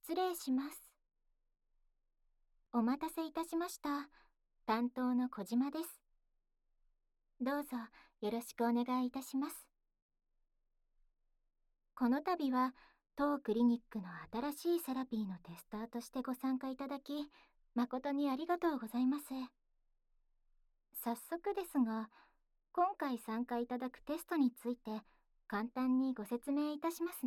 失礼します。お待たせいたしました。担当の小島です。どうぞよろしくお願いいたします。この度は当クリニックの新しいセラピーのテスターとしてご参加いただき、誠にありがとうございます。早速ですが、今回参加いただくテストについて簡単にご説明いたしますね。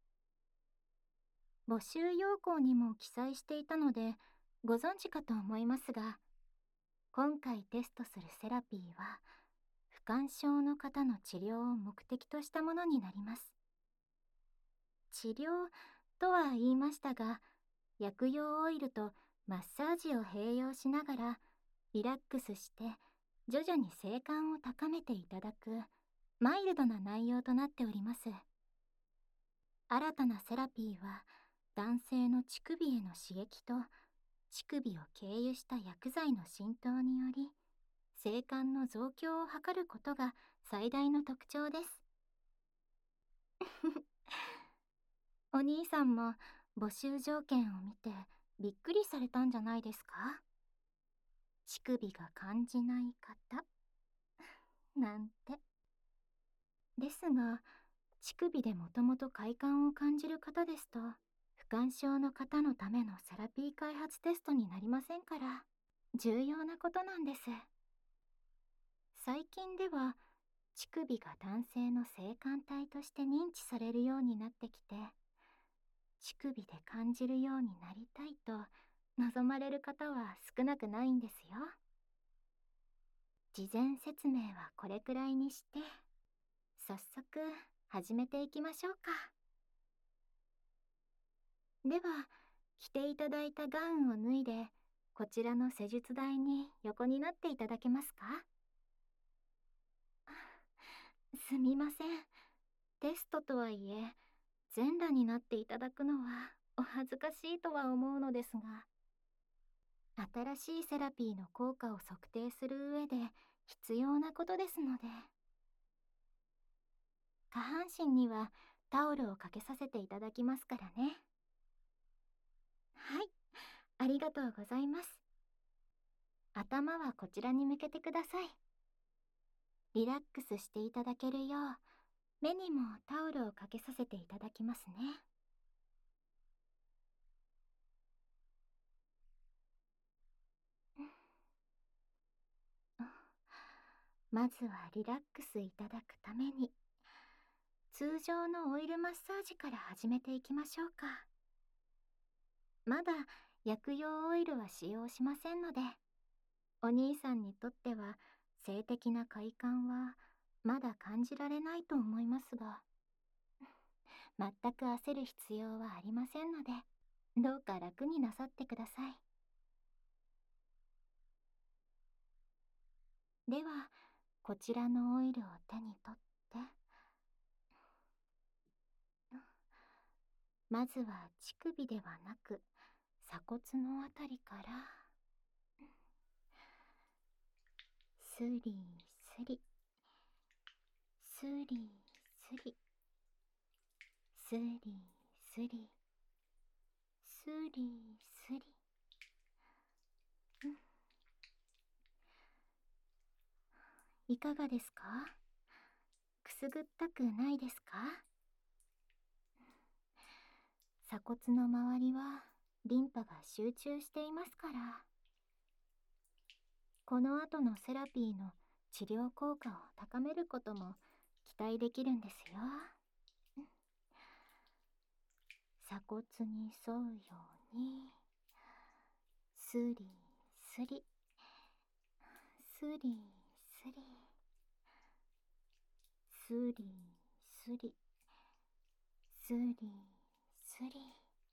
募集要項にも記載していたのでご存知かと思いますが、今回テストするセラピーは不感症の方の治療を目的としたものになります。治療とは言いましたが、薬用オイルとマッサージを併用しながらリラックスして徐々に静観を高めていただくマイルドな内容となっております。新たなセラピーは男性の乳首への刺激と乳首を経由した薬剤の浸透により静観の増強を図ることが最大の特徴です。お兄さんも募集条件を見てびっくりされたんじゃないですか？乳首が感じない方なんて。ですが、乳首でもともと快感を感じる方ですと不感症の方のためのセラピー開発テストになりませんから、重要なことなんです。最近では乳首が男性の性感帯として認知されるようになってきて、乳首で感じるようになりたいと望まれる方は少なくないんですよ。事前説明はこれくらいにして、早速始めていきましょうか。では、着ていただいたガウンを脱いで、こちらの施術台に横になっていただけますか？すみません。テストとはいえ、全裸になっていただくのはお恥ずかしいとは思うのですが、新しいセラピーの効果を測定する上で必要なことですので。下半身にはタオルをかけさせていただきますからね。はい、ありがとうございます。頭はこちらに向けてください。リラックスしていただけるよう、目にもタオルをかけさせていただきますね。まずはリラックスいただくために、通常のオイルマッサージから始めていきましょうか。まだ薬用オイルは使用しませんので、お兄さんにとっては性的な快感はまだ感じられないと思いますが、全く焦る必要はありませんので、どうか楽になさってください。では、こちらのオイルを手に取って、まずは乳首ではなく鎖骨のあたりからスリスリスリスリスリスリスリスリ、いかがですか？くすぐったくないですか？鎖骨の周りはリンパが集中していますから、この後のセラピーの治療効果を高めることも期待できるんですよ。鎖骨に沿うようにスリスリスリスリスリスリスリスリ、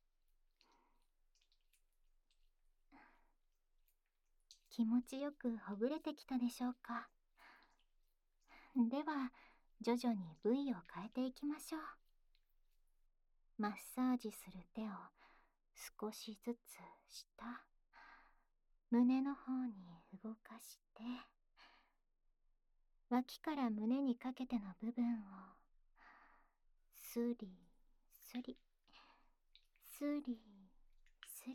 気持ちよくほぐれてきたでしょうか？では徐々に部位を変えていきましょう。マッサージする手を少しずつ下、胸の方に動かして、脇から胸にかけての部分をスリスリスリすり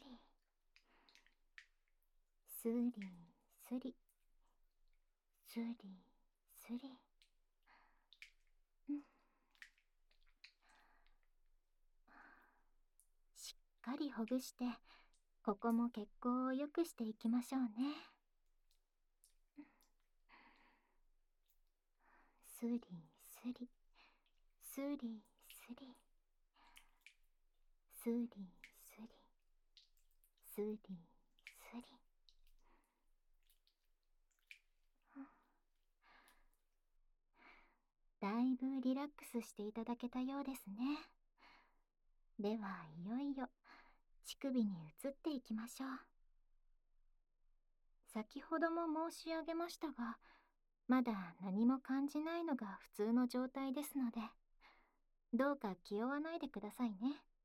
すりすりすりすり、うん、しっかりほぐして、ここも血行を良くしていきましょうね。すりすりすりすりすりすりすりすり、だいぶリラックスしていただけたようですね。ではいよいよ乳首に移っていきましょう。先ほども申し上げましたが、まだ何も感じないのが普通の状態ですので、どうか気負わないでくださいね。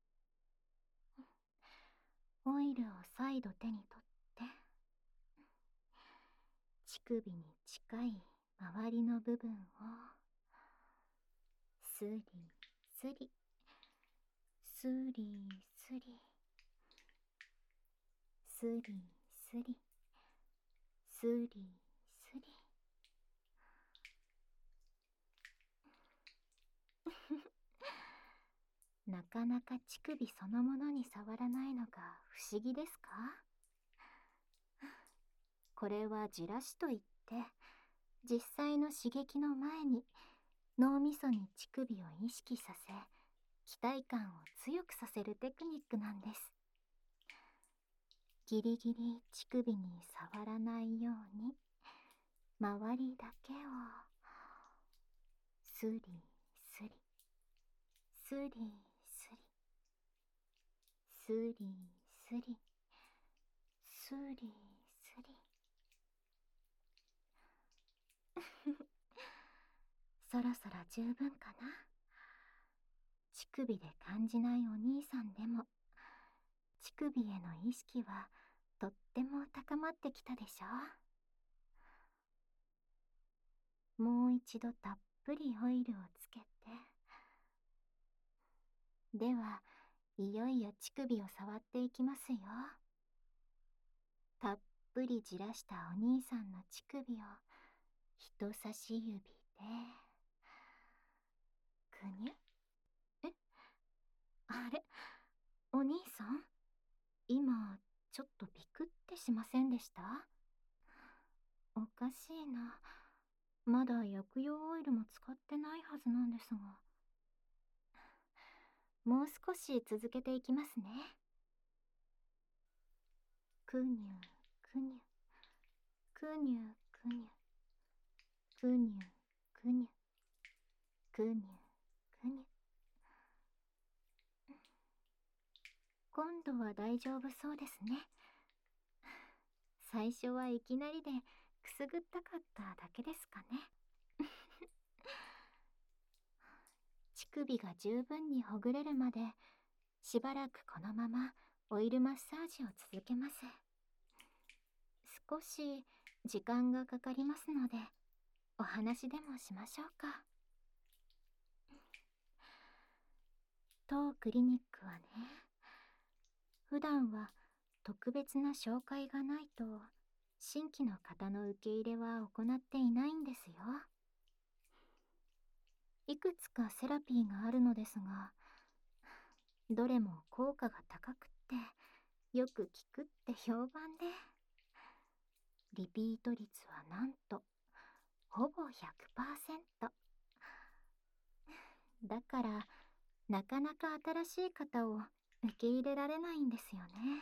オイルを再度手に取って、乳首に近い周りの部分をスリスリスリスリスリスリスリスリなかなか乳首そのものに触らないのが不思議ですか？これはじらしといって、実際の刺激の前に脳みそに乳首を意識させ、期待感を強くさせるテクニックなんです。ギリギリ乳首に触らないように、周りだけをスリスリスリスリスリスリスリスリそろそろ十分かな。乳首で感じないお兄さんでも、乳首への意識はとっても高まってきたでしょ。もう一度たっぷりオイルをつけて、ではいよいよ乳首を触っていきますよ。たっぷりじらしたお兄さんの乳首を人差し指でぐにゅ。え、あれ、お兄さん、今ちょっとビクってしませんでした？おかしいな。まだ薬用オイルも使ってないはずなんですが。もう少し続けていきますね。くにゅくにゅくにゅくにゅくにゅくにゅくにゅくにゅ。今度は大丈夫そうですね。最初はいきなりでくすぐったかっただけですかね。乳首が十分にほぐれるまで、しばらくこのままオイルマッサージを続けます。少し時間がかかりますので、お話でもしましょうか。当クリニックはね、普段は特別な紹介がないと新規の方の受け入れは行っていないんですよ。いくつかセラピーがあるのですが、どれも効果が高くってよく効くって評判で、リピート率はなんとほぼ 100%。 だからなかなか新しい方を受け入れられないんですよね。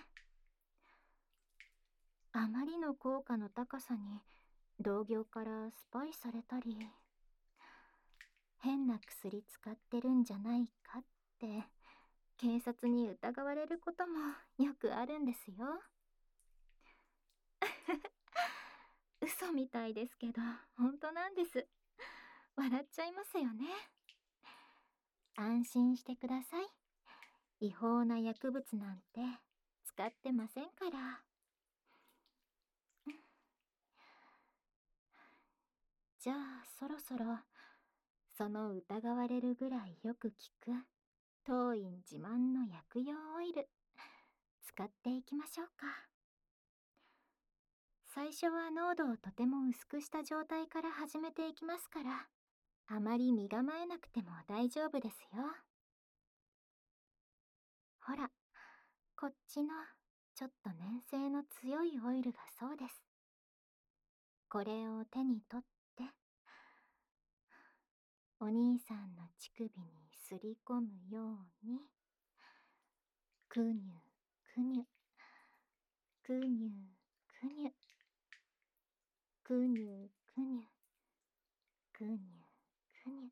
あまりの効果の高さに同業からスパイされたり、変な薬使ってるんじゃないかって警察に疑われることもよくあるんですよ。嘘みたいですけど本当なんです。笑っちゃいますよね。安心してください。違法な薬物なんて使ってませんから。じゃあそろそろ、その疑われるぐらいよく効く当院自慢の薬用オイル使っていきましょうか。最初は濃度をとても薄くした状態から始めていきますから、あまり身構えなくても大丈夫ですよ。ほら、こっちのちょっと粘性の強いオイルがそうです。これを手に取って、お兄さんの乳首にすり込むように、くにゅくにゅ、くにゅくにゅ、くにゅくにゅ、くにゅくにゅ。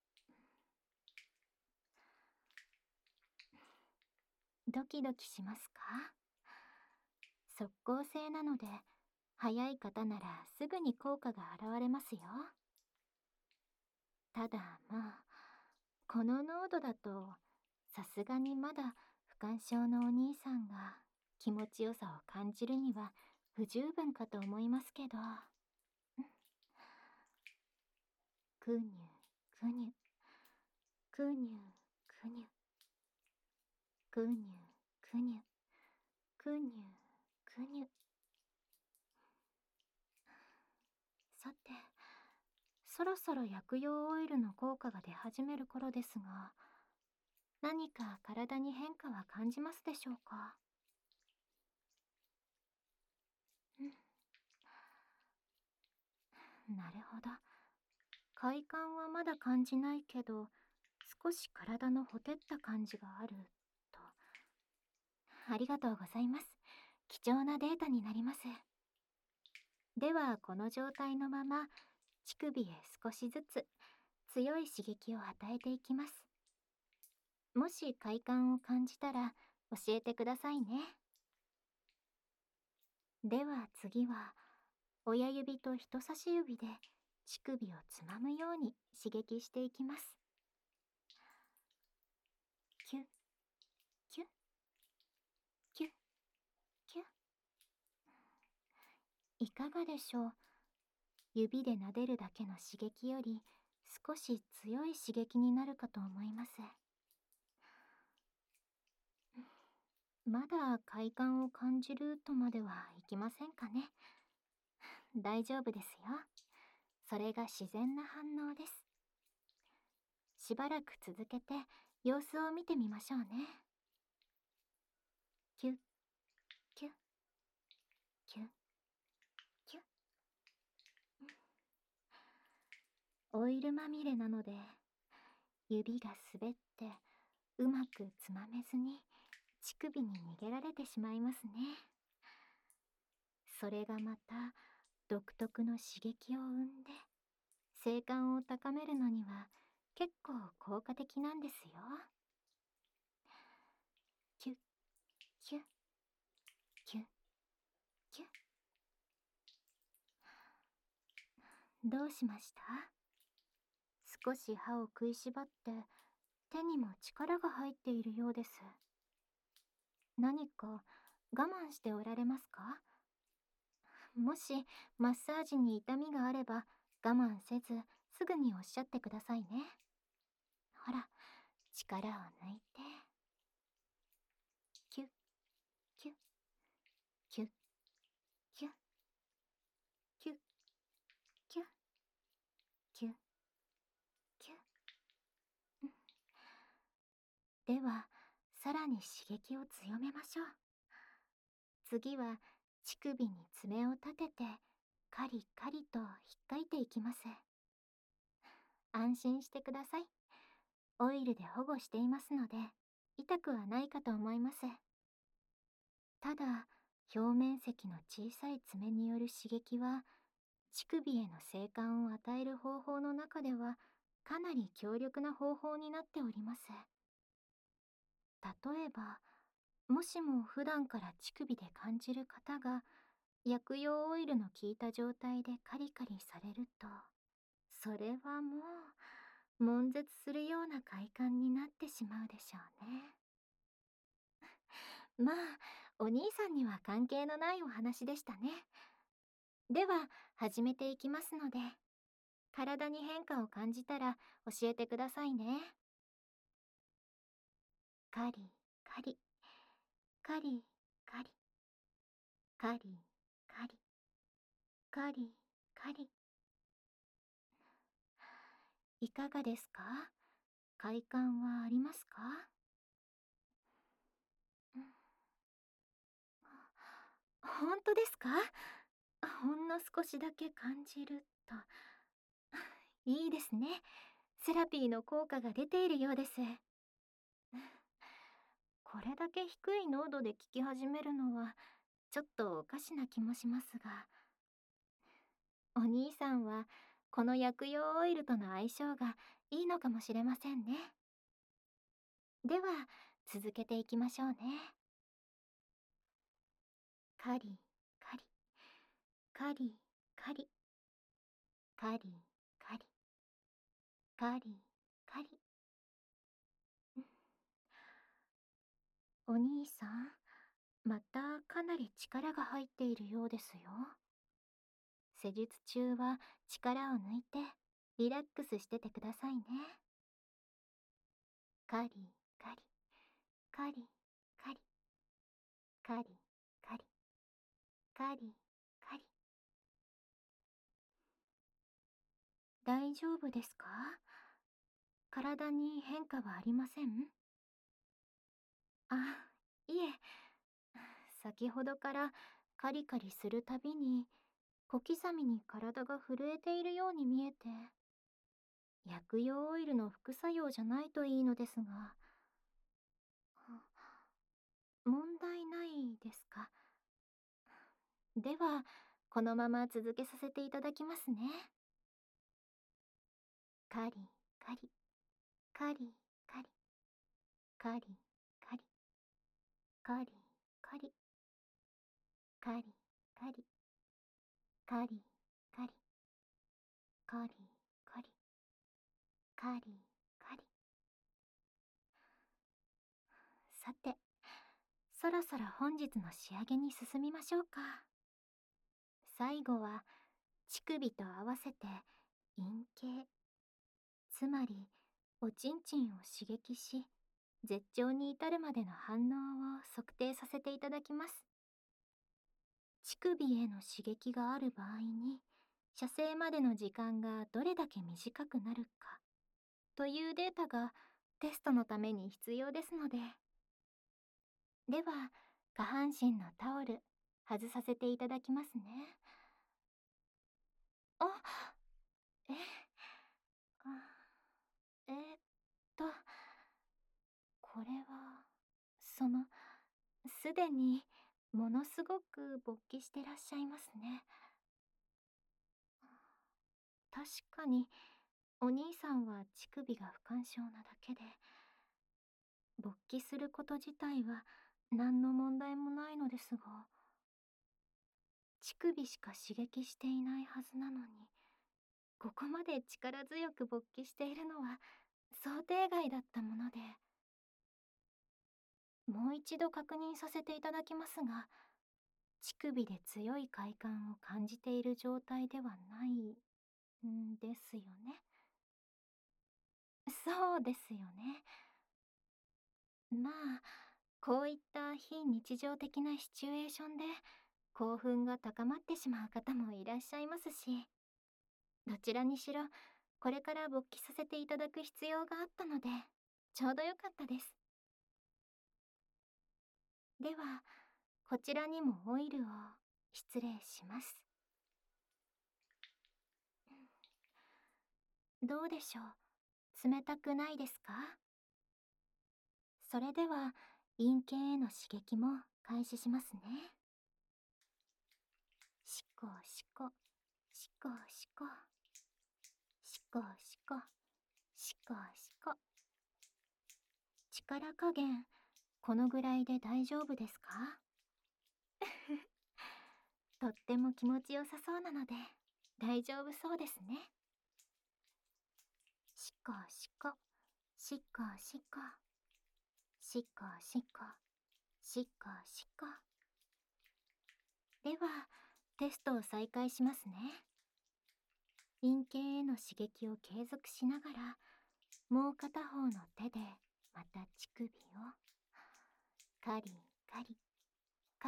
ドキドキしますか？即効性なので、早い方ならすぐに効果が現れますよ。ただまあ、この濃度だと、さすがにまだ不干渉のお兄さんが気持ちよさを感じるには不十分かと思いますけど。くにゅくにゅ、くにゅくにゅ、くにゅくにゅ、くにゅくにゅ。さて、そろそろ薬用オイルの効果が出始める頃ですが、何か体に変化は感じますでしょうか？なるほど。快感はまだ感じないけど、少し体のほてった感じがあると。ありがとうございます。貴重なデータになります。では、この状態のまま、乳首へ少しずつ強い刺激を与えていきます。もし快感を感じたら教えてくださいね。では次は、親指と人差し指で乳首をつまむように刺激していきます。キュッ、キュッ、キュッ、キュッ。いかがでしょう？指で撫でるだけの刺激より少し強い刺激になるかと思います。まだ快感を感じるとまではいきませんかね。大丈夫ですよ。それが自然な反応です。しばらく続けて様子を見てみましょうね。キュッ、キュッ、キュッ、キュッ。オイルまみれなので、指が滑ってうまくつまめずに乳首に逃げられてしまいますね。それがまた独特の刺激を生んで、性感を高めるのには結構効果的なんですよ。キュッ、キュッ、キュッ、キュッ。どうしました？少し歯を食いしばって手にも力が入っているようです。何か我慢しておられますか？もしマッサージに痛みがあれば我慢せずすぐにおっしゃってくださいね。ほら、力を抜いて、キュッ、キュッ、キュッ、キュッ、キュッ、キュッ、キュッ、キュッ。では、さらに刺激を強めましょう。次は乳首に爪を立ててカリカリと引っかいていきます。安心してください。オイルで保護していますので痛くはないかと思います。ただ、表面積の小さい爪による刺激は乳首への性感を与える方法の中ではかなり強力な方法になっております。例えば、もしも普段から乳首で感じる方が薬用オイルの効いた状態でカリカリされると、それはもう悶絶するような快感になってしまうでしょうね。まあ、お兄さんには関係のないお話でしたね。では、始めていきますので、体に変化を感じたら教えてくださいね。カリカリ、カリカリカリカリカリカリ。いかがですか？快感はありますか？うん、本当ですか？ほんの少しだけ感じると。いいですね。セラピーの効果が出ているようです。これだけ低い濃度で効き始めるのはちょっとおかしな気もしますが、お兄さんはこの薬用オイルとの相性がいいのかもしれませんね。では続けていきましょうね。カリカリカリカリカリカリカリカリ。お兄さん、またかなり力が入っているようですよ。施術中は力を抜いてリラックスしててくださいね。カリカリカリカリカリカリカリカリ。大丈夫ですか？体に変化はありません？あ、いえ。先ほどからカリカリするたびに小刻みに体が震えているように見えて、薬用オイルの副作用じゃないといいのですが。問題ないですか？ではこのまま続けさせていただきますね。カリカリカリカリカリカリカリカリカリカリカリカリカリカリカリカリ。さて、そろそろ本日の仕上げに進みましょうか。最後は乳首と合わせて陰茎、つまりおちんちんを刺激し絶頂に至るまでの反応を測定させていただきます。乳首への刺激がある場合に射精までの時間がどれだけ短くなるかというデータがテストのために必要ですので。では下半身のタオル外させていただきますね。あ、え、あ、えーっと、これは、すでにものすごく勃起してらっしゃいますね。確かにお兄さんは乳首が不干渉なだけで、勃起すること自体は何の問題もないのですが、乳首しか刺激していないはずなのに、ここまで力強く勃起しているのは想定外だったもので。もう一度確認させていただきますが、乳首で強い快感を感じている状態ではないんですよね。そうですよね。まあ、こういった非日常的なシチュエーションで興奮が高まってしまう方もいらっしゃいますし、どちらにしろこれから勃起させていただく必要があったので、ちょうどよかったです。ではこちらにもオイルを失礼します。どうでしょう？冷たくないですか？それでは陰茎への刺激も開始しますね。しこしこしこしこしこしこしこしこ。力加減このぐらいで大丈夫ですか？とっても気持ちよさそうなので大丈夫そうですね。しこしこしこしこしこしこしこしこ。ではテストを再開しますね。陰茎への刺激を継続しながら、もう片方の手でまた乳首をカリカリ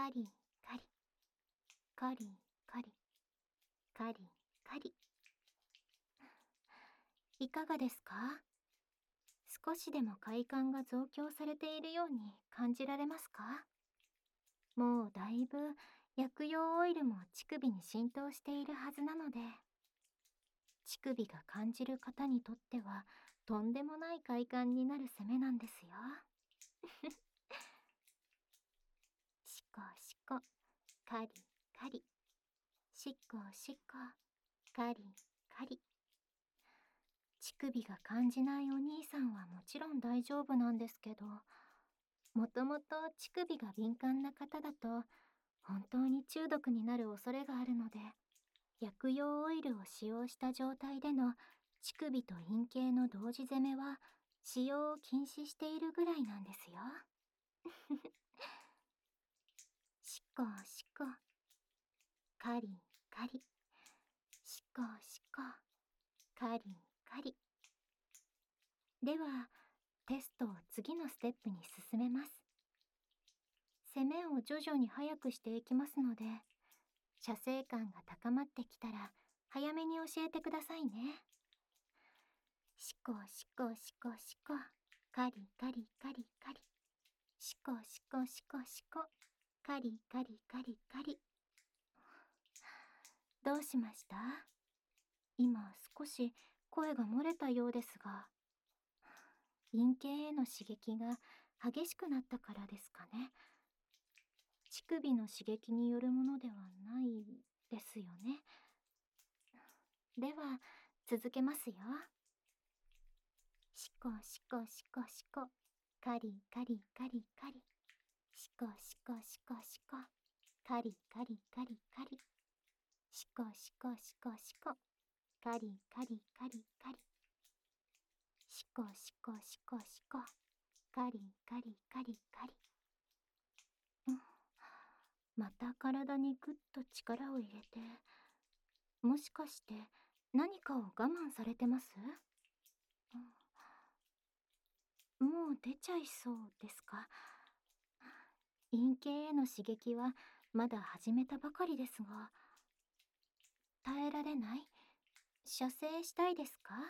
がですか？少しでも快感が増強されているように感じられますか？もうだいぶ薬用オイルも乳首に浸透しているはずなので、乳首が感じる方にとってはとんでもない快感になる攻めなんですよ。しこしこ、カリカリ、しこしこ、カリカリ。乳首が感じないお兄さんはもちろん大丈夫なんですけど、もともと乳首が敏感な方だと本当に中毒になる恐れがあるので、薬用オイルを使用した状態での乳首と陰茎の同時攻めは使用を禁止しているぐらいなんですよ。しこしこ、カリカリ、しこしこ、カリカリ。ではテストを次のステップに進めます。攻めを徐々に速くしていきますので、射精感が高まってきたら早めに教えてくださいね。しこしこしこしこ、カリカリカリカリ、しこしこしこしこ、カリカリカリカリ。どうしました？今少し声が漏れたようですが、陰茎への刺激が激しくなったからですかね。乳首の刺激によるものではないですよね。では続けますよ。しこしこしこしこ、カリカリカリカリ、しこしこしこしこ、カリカリカリカリ、しこしこしこしこ、カリカリカリカリ、しこしこしこしこ、カリカリカリカリ。また体にぐっと力を入れて、もしかして何かを我慢されてます？もう出ちゃいそうですか？陰茎への刺激はまだ始めたばかりですが、耐えられない？射精したいですか？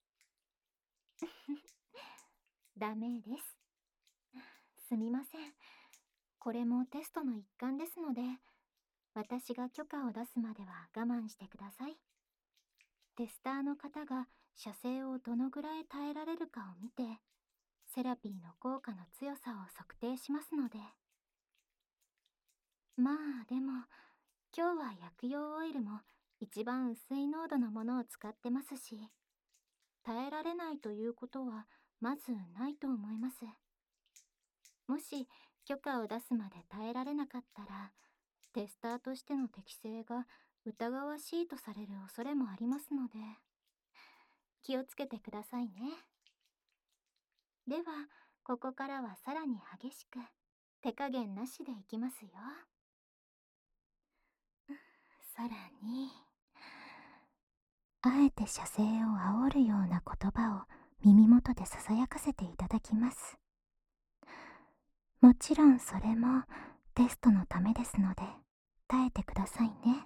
ダメです。すみません。これもテストの一環ですので、私が許可を出すまでは我慢してください。テスターの方が射精をどのぐらい耐えられるかを見て、セラピーの効果の強さを測定しますので。まあでも、今日は薬用オイルも一番薄い濃度のものを使ってますし、耐えられないということはまずないと思います。もし許可を出すまで耐えられなかったら、テスターとしての適性が疑わしいとされる恐れもありますので、気をつけてくださいね。では、ここからはさらに激しく、手加減なしでいきますよ。さらに、あえて射精を煽るような言葉を耳元でささやかせていただきます。もちろんそれもテストのためですので、耐えてくださいね。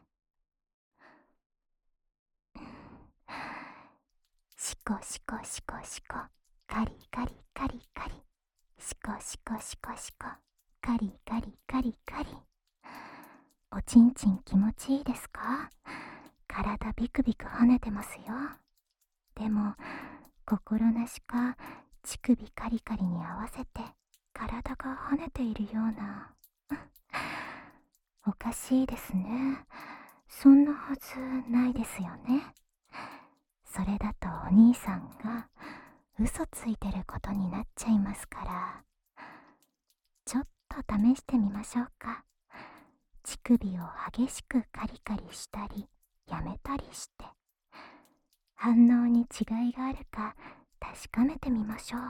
しこしこしこしこ、カリカリカリカリ、しこしこしこしこ、カリカリカリカリ。おちんちん気持ちいいですか？体ビクビク跳ねてますよ。でも心なしか乳首カリカリに合わせて体が跳ねているような。おかしいですね。そんなはずないですよね。それだとお兄さんが嘘ついてることになっちゃいますから、ちょっと試してみましょうか。乳首を激しくカリカリしたりやめたりして、反応に違いがあるか確かめてみましょう。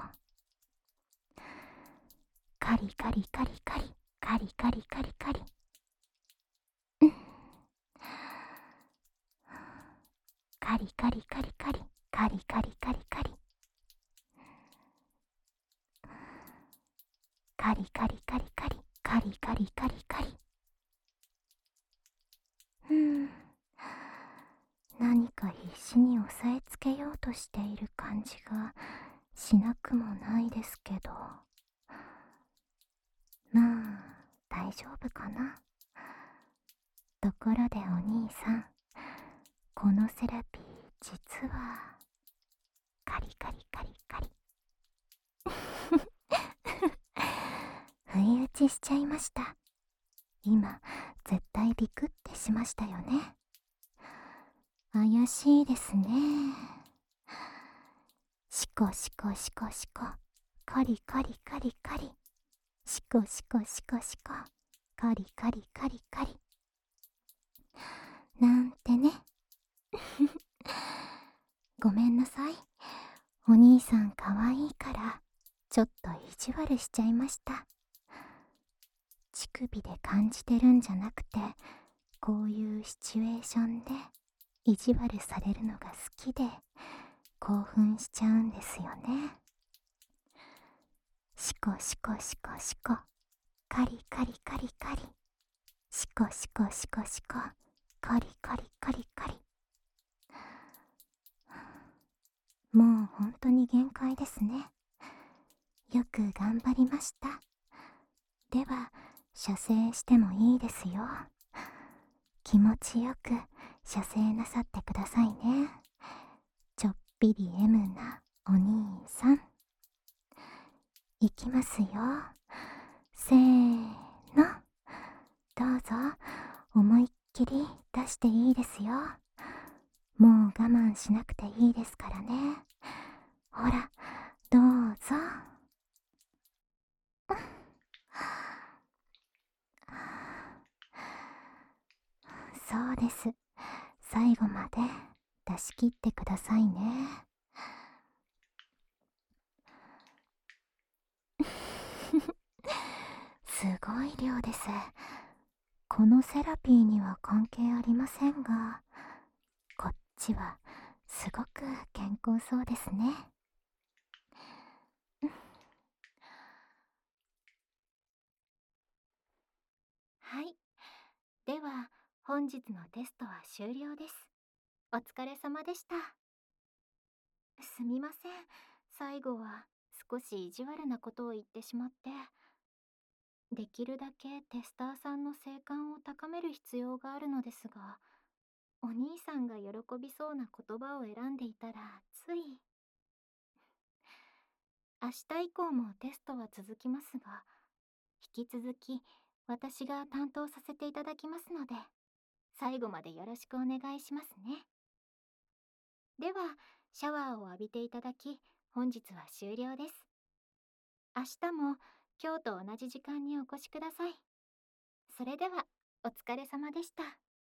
カリカリカリカリ、カリカリカリカリ。カリカリカリカリ、カリカリカリカリ、カリカリカリカリ、カリカリカリカリ。何か必死に押さえつけようとしている感じがしなくもないですけど、まあ大丈夫かな。ところでお兄さん、このセラピー実はカリカリカリカリ不意打ちしちゃいました。今絶対ビクってしましたよね。怪しいですね。シコシコシコシコ、カリカリカリカリ、シコシコシコシコ、カリカリカリカリなんてね。ごめんなさい、お兄さんかわいいからちょっと意地悪しちゃいました。乳首で感じてるんじゃなくて、こういうシチュエーションで意地悪されるのが好きで興奮しちゃうんですよね。シコシコシコシコ、カリカリカリカリ、シコシコシコシコ、カリカリカリカリ。もう本当に限界ですね。よく頑張りました。では射精してもいいですよ。気持ちよく射精なさってくださいね。ちょっぴり M なお兄さん。いきますよ。せーの。どうぞ思いっきり出していいですよ。もう我慢しなくていいですからね。ほら、どうぞ。そうです。最後まで出し切ってくださいね。すごい量です。このセラピーには関係ありませんが、こっちはすごく健康そうですね。はい。では、本日のテストは終了です。お疲れ様でした。すみません。最後は少し意地悪なことを言ってしまって。できるだけテスターさんの静観を高める必要があるのですが、お兄さんが喜びそうな言葉を選んでいたらつい。明日以降もテストは続きますが、引き続き私が担当させていただきますので、最後までよろしくお願いしますね。では、シャワーを浴びていただき、本日は終了です。明日も今日と同じ時間にお越しください。それでは、お疲れ様でした。